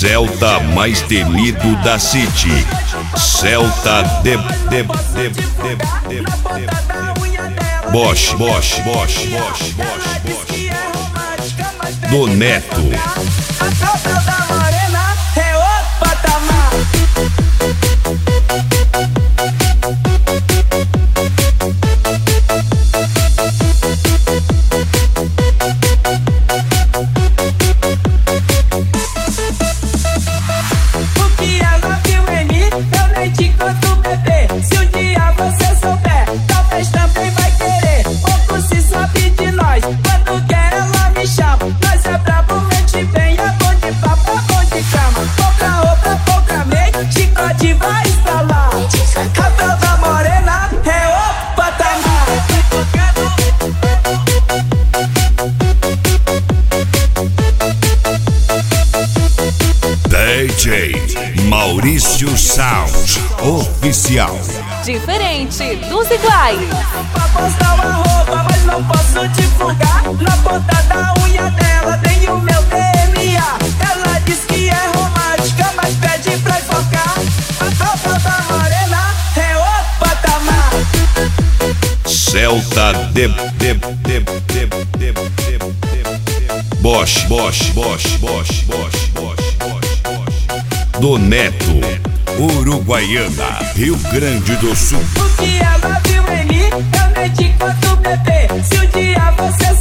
Celta mais temido da City. Celta Bosch do Neto. DJ Maurício Sound Oficial. Diferente dos iguais. Pra postar uma roupa, mas não posso divulgar. Na ponta da unha dela tem o meu DNA. Ela diz que é romântica, mas pede pra enfocar. A roupa da morena é o patamar. Celta Bosch do Neto, Uruguaiana, Rio Grande do Sul. O que ela viu em mim, eu nem te conto, bebê. Se um dia você